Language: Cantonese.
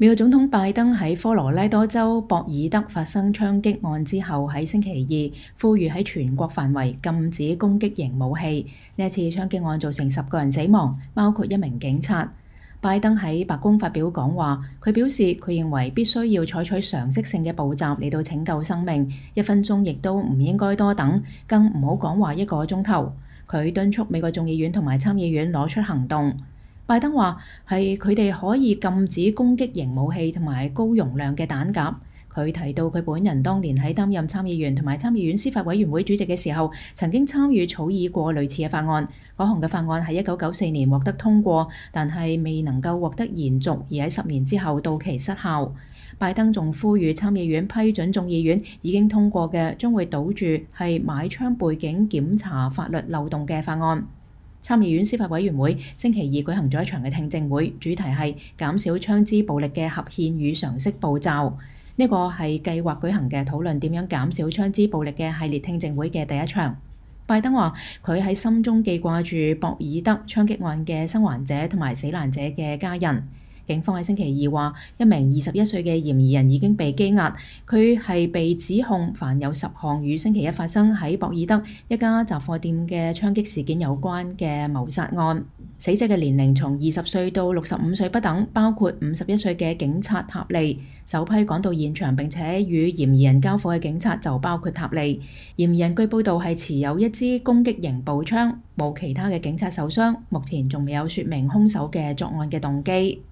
美國總統拜登喺科羅拉多州博爾德發生槍擊案之後，喺星期二呼籲喺全國範圍禁止攻擊型武器。呢一次槍擊案造成10個人死亡，包括1名警察。拜登喺白宮發表講話，佢表示佢認為必須要採取常識性嘅步驟嚟到拯救生命，1分鐘亦都唔應該多等，更唔好講話1個鐘頭。佢敦促美國眾議院同埋參議院攞出行動。拜登話係佢哋可以禁止攻擊型武器同埋高容量嘅彈夾。佢提到佢本人當年喺擔任參議員同埋參議院司法委員會主席嘅時候，曾經參與草擬過類似嘅法案。嗰項嘅法案喺1994年獲得通過，但係未能夠獲得延續，而喺10年之後到期失效。拜登仲呼籲參議院批准眾議院已經通過嘅將會堵住係買槍背景檢查法律漏洞嘅法案。參議院司法委員會星期二舉行咗一場嘅聽證會，主題係減少槍支暴力嘅合憲與常識步驟。呢個係計劃舉行嘅討論點樣減少槍支暴力嘅系列聽證會嘅第一場。拜登話佢喺心中記掛住博爾德槍擊案嘅生還者同埋死難者嘅家人。警方喺星期二話，一名21歲嘅嫌疑人已經被羈押，佢係被指控犯有10項與星期一發生喺博爾德一家雜貨店嘅槍擊事件有關嘅謀殺案。死者嘅年齡從20歲到65歲不等，包括51歲嘅警察塔利。首批趕到現場並且與嫌疑人交火嘅警察就包括塔利。嫌疑人據報道係持有一支攻擊型步槍，冇其他嘅警察受傷。目前仲未有說明兇手嘅作案嘅動機。